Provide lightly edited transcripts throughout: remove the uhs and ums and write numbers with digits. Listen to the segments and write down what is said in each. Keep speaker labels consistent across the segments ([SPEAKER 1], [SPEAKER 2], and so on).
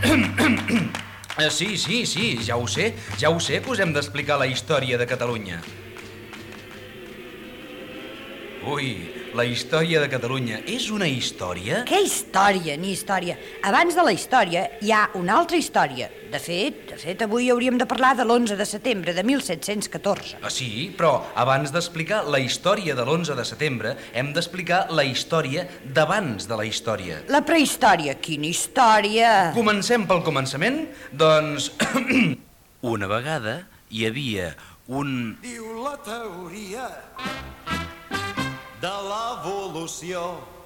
[SPEAKER 1] Sí, ja ho sé que us hem d'explicar la història de Catalunya. Ui, la història de Catalunya és una història?
[SPEAKER 2] Què història, ni història? Abans de la història hi ha una altra història. De fet, avui hauríem de parlar de l'11 de setembre de 1714.
[SPEAKER 1] Sí, però abans d'explicar la història de l'11 de setembre hem d'explicar la història d'abans de la història.
[SPEAKER 2] La prehistòria, quina història?
[SPEAKER 1] Comencem pel començament? Doncs... Una vegada hi havia un...
[SPEAKER 3] Diu la teoria de l'evolució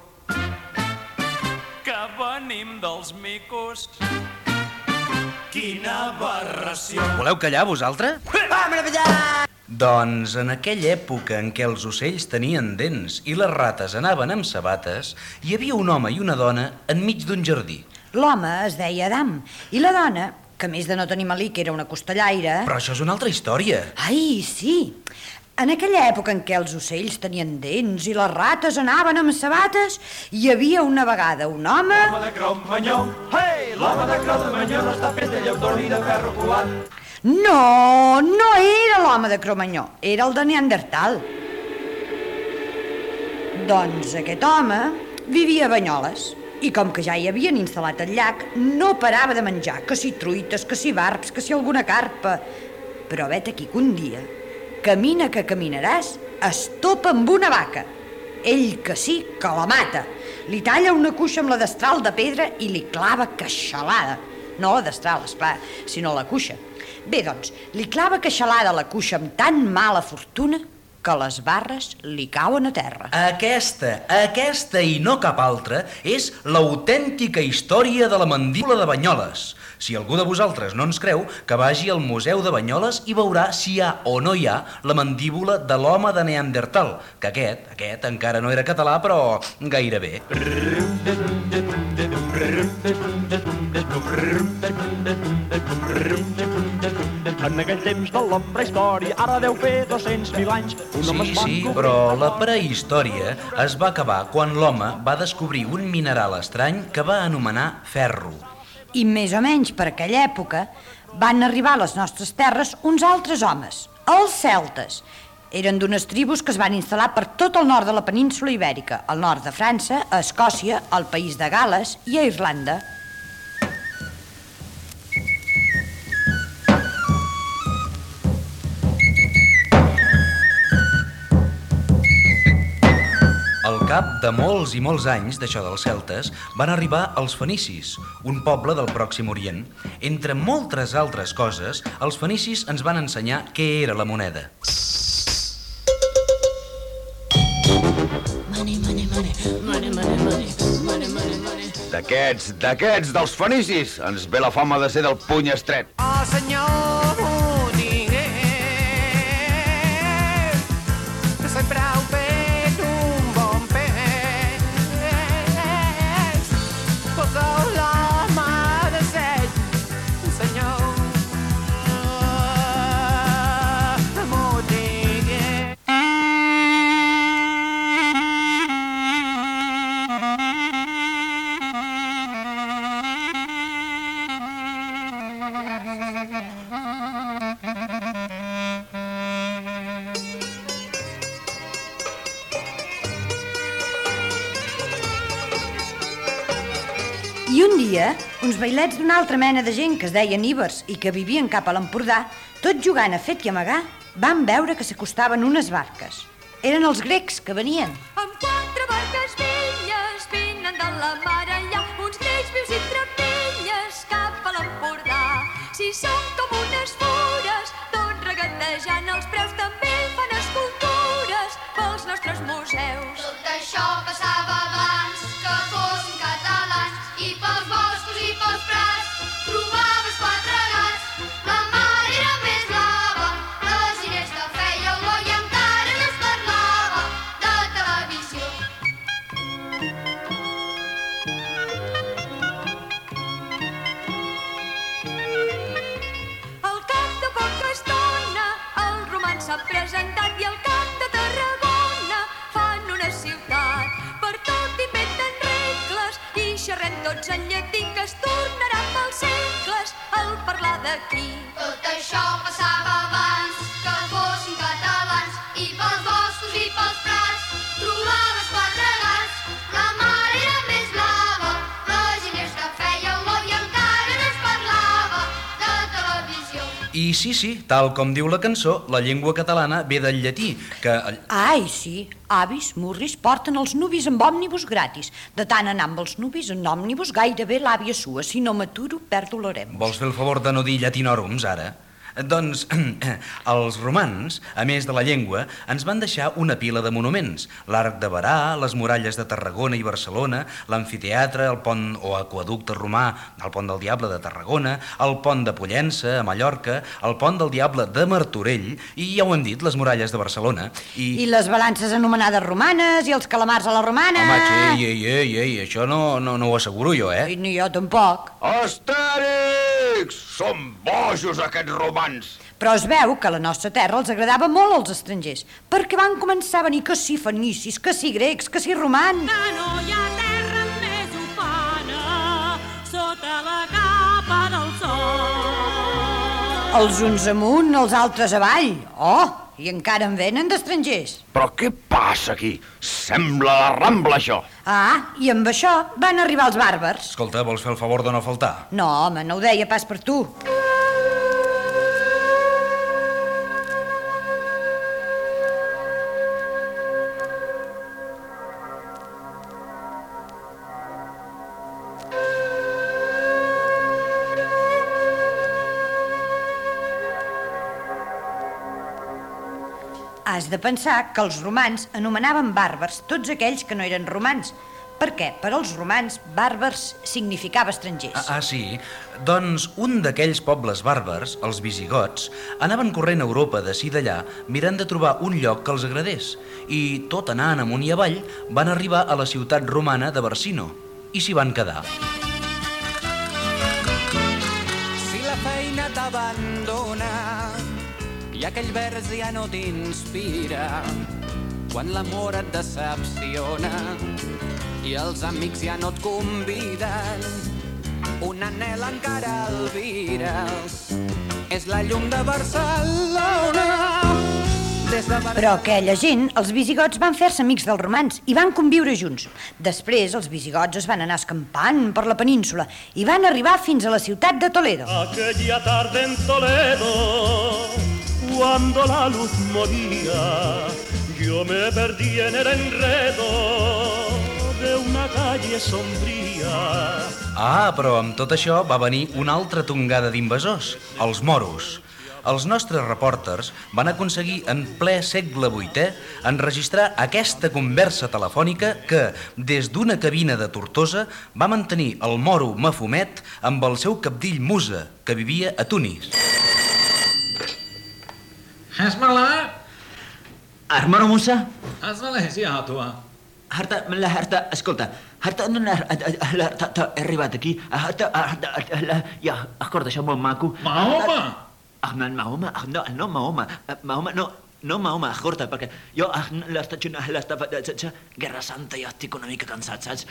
[SPEAKER 4] que venim dels micos.
[SPEAKER 3] Quina aberració.
[SPEAKER 1] Voleu callar, vosaltres? Doncs en aquella època en què els ocells tenien dents i les rates anaven amb sabates, hi havia un home i una dona enmig d'un jardí.
[SPEAKER 2] L'home es deia Adam i la dona, que a més de no tenir melic era una costellaire...
[SPEAKER 1] Però això és una altra història.
[SPEAKER 2] Ai, sí. En aquella època en què els ocells tenien dents i les rates anaven amb sabates, hi havia una vegada un home...
[SPEAKER 4] L'home de Cromanyó, hey! L'home de Cromanyó no està fet de llautó ni de ferro colat.
[SPEAKER 2] No era l'home de Cromanyó, era el de Neandertal. Doncs aquest home vivia a Banyoles i com que ja hi havien instal·lat el llac, no parava de menjar, que si truites, que si barbs, que si alguna carpa. Però vet aquí que un dia... Camina que caminaràs, es topa amb una vaca. Ell que sí, que la mata. Li talla una cuixa amb la destral de pedra i li clava queixalada. No la destral, esclar, sinó la cuixa. Bé, doncs, li clava queixalada la cuixa amb tan mala fortuna que les barres li cauen a terra.
[SPEAKER 1] Aquesta i no cap altra és l'autèntica història de la mandíbula de Banyoles. Si algú de vosaltres no ens creu, que vagi al Museu de Banyoles i veurà si hi ha o no hi ha la mandíbula de l'home de Neandertal, que aquest encara no era català, però gairebé.
[SPEAKER 4] En aquell temps de la prehistòria, ara deu fer 200.000 anys.
[SPEAKER 1] Sí, però la prehistòria es va acabar quan l'home va descobrir un mineral estrany que va anomenar ferro.
[SPEAKER 2] I més o menys per aquella època van arribar a les nostres terres uns altres homes, els celtes. Eren d'unes tribus que es van instal·lar per tot el nord de la península Ibèrica, al nord de França, a Escòcia, al país de Gal·les i a Irlanda.
[SPEAKER 1] Al cap de molts i molts anys d'això dels celtes van arribar els fenicis, un poble del Pròxim Orient. Entre moltes altres coses, els fenicis ens van ensenyar què era la moneda.
[SPEAKER 5] D'aquests dels fenicis ens ve la fama de ser del puny estret.
[SPEAKER 3] Oh, senyor botiguer, que sempre heu fet un bon pes. Poseu la mà de set, senyor botiguer.
[SPEAKER 2] I un dia, uns vailets d'una altra mena de gent que es deien íbers i que vivien cap a l'Empordà, tot jugant a fet i amagar, van veure que s'acostaven unes barques. Eren els grecs que venien.
[SPEAKER 6] Amb 4 barques velles vinen de la mar enllà, uns greix vius i trapelles cap a l'Empordà. Si són com unes fures, tot regatejant els preus, també fan escultures pels nostres museus.
[SPEAKER 7] Tot això passava abans que fossin catalans i pels boscos i pels prats trobaves 4 gats. La mar era més blava, les illes que feia olor i encara no es parlava de televisió.
[SPEAKER 6] Al cap de poca estona el romanç s'ha presentat i al cap de Tarragona fan una ciutat. Per tot inventen regles i xerrem tots en llatí que es tornarà pel segles al parlar d'aquí.
[SPEAKER 7] Tot això passava abans que fossin catalans i pels boscos i pels prats trobaves quatre gats. La mar era més blava, la gent que feia olor i encara no es parlava de televisió.
[SPEAKER 1] I sí, tal com diu la cançó, la llengua catalana ve del llatí, que...
[SPEAKER 2] Ai, sí, avis, murris, porten els nuvis amb òmnibus gratis. De tant anar amb els nuvis en òmnibus gairebé l'àvia sua. Si no m'aturo, perdo l'oremus.
[SPEAKER 1] Vols fer el favor de no dir llatinòrums, ara? Doncs els romans, a més de la llengua, ens van deixar una pila de monuments. L'Arc de Berà, les muralles de Tarragona i Barcelona, l'amfiteatre, el pont o aqueducte romà, el pont del Diable de Tarragona, el pont de Pollença, a Mallorca, el pont del Diable de Martorell, i ja ho hem dit, les muralles de Barcelona.
[SPEAKER 2] I les balances anomenades romanes i els calamars a la romana.
[SPEAKER 1] Home, ei, això no ho asseguro jo,
[SPEAKER 2] I ni jo tampoc.
[SPEAKER 5] Astèrix! Són bojos, aquests romans!
[SPEAKER 2] Però es veu que a la nostra terra els agradava molt als estrangers, perquè van començar a venir que si fenicis, que si grecs, que si romans.
[SPEAKER 8] Que no hi ha terra més ufana sota la capa del sol.
[SPEAKER 2] Els uns amunt, els altres avall. Oh, i encara en venen d'estrangers.
[SPEAKER 5] Però què passa aquí? Sembla la Rambla, això.
[SPEAKER 2] Ah, i amb això van arribar els bàrbars.
[SPEAKER 1] Escolta, vols fer el favor de no faltar?
[SPEAKER 2] No, home, no ho deia pas per tu. Has de pensar que els romans anomenaven bàrbars tots aquells que no eren romans. Per què? Per als romans, bàrbars significava estrangers.
[SPEAKER 1] Sí? Doncs un d'aquells pobles bàrbars, els visigots, anaven corrent a Europa d'ací d'allà mirant de trobar un lloc que els agradés. I tot anant amunt i avall van arribar a la ciutat romana de Barsino i s'hi van quedar.
[SPEAKER 3] Si la feina t'abandona i aquell vers ja no t'inspira, quan l'amor et decepciona i els amics ja no et conviden, un anhel encara albires, és la llum de Barcelona.
[SPEAKER 2] Però aquella gent, els visigots, van fer-se amics dels romans i van conviure junts. Després, els visigots es van anar escampant per la península i van arribar fins a la ciutat de Toledo.
[SPEAKER 4] Aquella tarde en Toledo, cuando la luz moría, yo me perdí en el enredo de una calle sombría.
[SPEAKER 1] Però amb tot això va venir una altra tongada d'invasors, els moros. Els nostres reporters van aconseguir en ple segle VIII enregistrar aquesta conversa telefònica que, des d'una cabina de Tortosa, va mantenir el moro Mafumet amb el seu cabdill Musa, que vivia a Tunis.
[SPEAKER 9] Hasmala?
[SPEAKER 10] Armano Musa?
[SPEAKER 9] Hasmala, sí, tua.
[SPEAKER 10] Escolta, he arribat aquí, ja, escolta, això molt maco.
[SPEAKER 9] Mahoma?
[SPEAKER 10] Mahoma, no Mahoma, escolta, perquè jo l'estava Guerra Santa i estic una mica cansat, saps?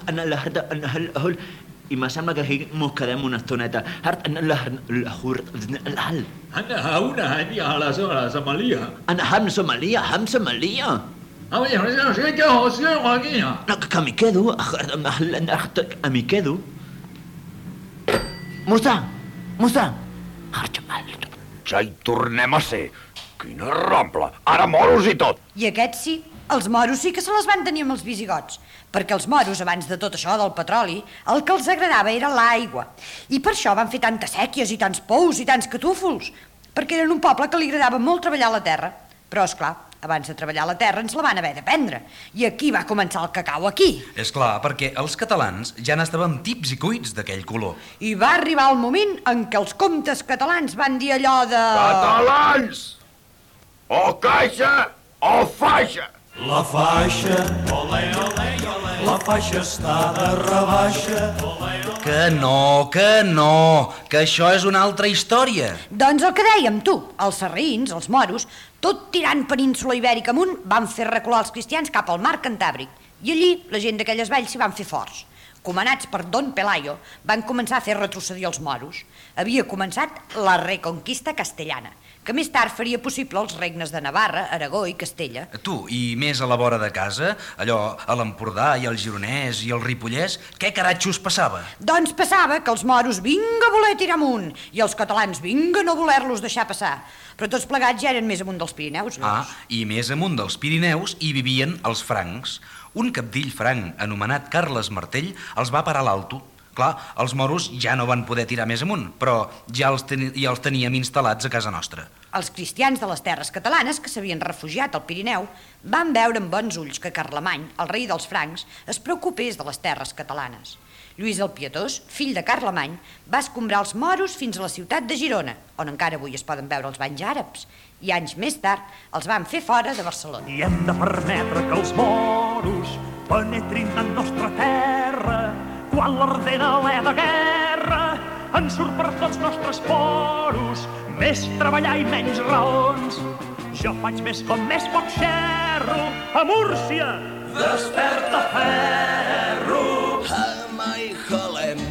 [SPEAKER 10] I me sembla que aquí mos quedem una estoneta. Ham Somalia. Que m'hi quedo. Musa.
[SPEAKER 5] Ja hi tornem a ser. Quina Rambla. Ara moros i tot.
[SPEAKER 2] I aquests sí, els moros sí que se les van tenir amb els visigots, perquè els moros, abans de tot això del petroli, el que els agradava era l'aigua. I per això van fer tantes sèquies i tants pous i tants catúfols, perquè eren un poble que li agradava molt treballar la terra. Però, esclar, abans de treballar la terra ens la van haver de prendre. I aquí va començar el cacau, aquí.
[SPEAKER 1] És clar, perquè els catalans ja n'estàvem tips i cuits d'aquell color.
[SPEAKER 2] I va arribar el moment en què els comtes catalans van dir allò de...
[SPEAKER 5] Catalans! O caixa o faixa!
[SPEAKER 4] La faixa, la faixa està de rebaixa.
[SPEAKER 1] Que no, que això és una altra història.
[SPEAKER 2] Doncs el que dèiem, tu, els sarraïns, els moros, tot tirant península ibèrica amunt, van fer recular els cristians cap al mar Cantàbric. I allí la gent d'aquelles valls s'hi van fer forts. comanats per Don Pelayo, van començar a fer retrocedir els moros. Havia començat la reconquista castellana, que més tard faria possible els regnes de Navarra, Aragó i Castella.
[SPEAKER 1] Tu, i més a la vora de casa, allò a l'Empordà i el Gironès i el Ripollès, què caratxos passava?
[SPEAKER 2] Doncs passava que els moros vinga a voler tirar amunt i els catalans vinga a no voler-los deixar passar. Però tots plegats ja eren més amunt dels Pirineus, veus?
[SPEAKER 1] I més amunt dels Pirineus hi vivien els francs. Un capdill franc anomenat Carles Martell els va parar a l'alto. Clar, els moros ja no van poder tirar més amunt, però ja els teníem instal·lats a casa nostra.
[SPEAKER 2] Els cristians de les terres catalanes que s'havien refugiat al Pirineu van veure amb bons ulls que Carlemany, el rei dels francs, es preocupés de les terres catalanes. Lluís el Pietós, fill de Carlemany, va escombrar els moros fins a la ciutat de Girona, on encara avui es poden veure els banys àrabs, i anys més tard els van fer fora de Barcelona.
[SPEAKER 4] I hem de permetre que els moros penetrin en nostra terra quan l'ardent alè de guerra ens surt per tots nostres poros. Més treballar i menys raons. Jo faig més com més poc xerro. A Múrcia, desperta ferro.
[SPEAKER 11] Jamai jalem,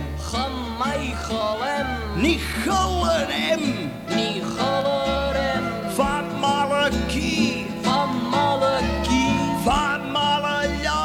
[SPEAKER 11] ni jalarem,
[SPEAKER 3] Ni jalarem,
[SPEAKER 11] fa mal aquí,
[SPEAKER 3] fa mal aquí,
[SPEAKER 11] fa mal allà.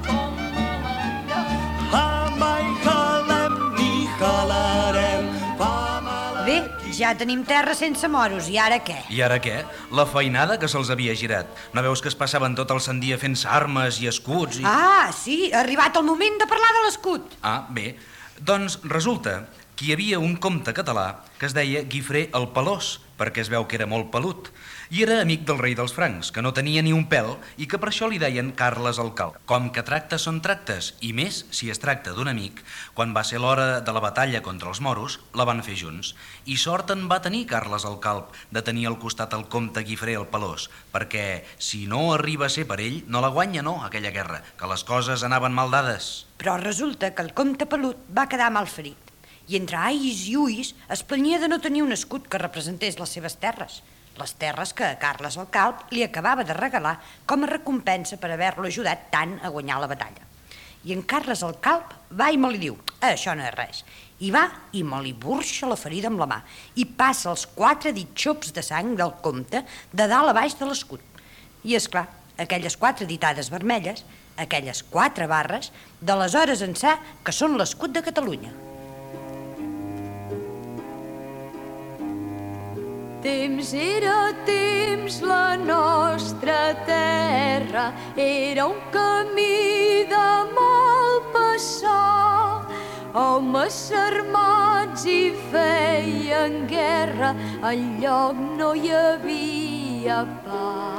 [SPEAKER 11] Jamai jalem, ni jalarem, fa mal
[SPEAKER 2] Bé, ja tenim terra sense moros, i ara què?
[SPEAKER 1] I ara què? La feinada que se'ls havia girat. No veus que es passaven tot el sant dia fent-se armes i escuts i...
[SPEAKER 2] Ah, sí, ha arribat el moment de parlar de l'escut.
[SPEAKER 1] Ah, bé. Doncs resulta que hi havia un comte català que es deia Guifré el Pelós, perquè es veu que era molt pelut, i era amic del rei dels francs, que no tenia ni un pèl i que per això li deien Carles el Calb. Com que tractes són tractes, i més si es tracta d'un amic, quan va ser l'hora de la batalla contra els moros, la van fer junts. I sort en va tenir Carles el Calb de tenir al costat el comte Guifré el Pelós, perquè si no arriba a ser per ell, no la guanya, no, aquella guerra, que les coses anaven mal dades.
[SPEAKER 2] Però resulta que el comte pelut va quedar malferit, i entre ais i uis es planyia de no tenir un escut que representés les seves terres, les terres que Carles el Calb li acabava de regalar com a recompensa per haver-lo ajudat tant a guanyar la batalla. I en Carles el Calb va i me li diu, això no és res, i va i me li burxa la ferida amb la mà i passa els 4 ditxops de sang del comte de dalt a baix de l'escut. I és clar, aquelles 4 ditades vermelles, aquelles 4 barres, d'aleshores ençà que són l'escut de Catalunya.
[SPEAKER 6] Temps era temps, la nostra terra era un camí de mal passar. Homes armats hi feien guerra, enlloc no hi havia pau.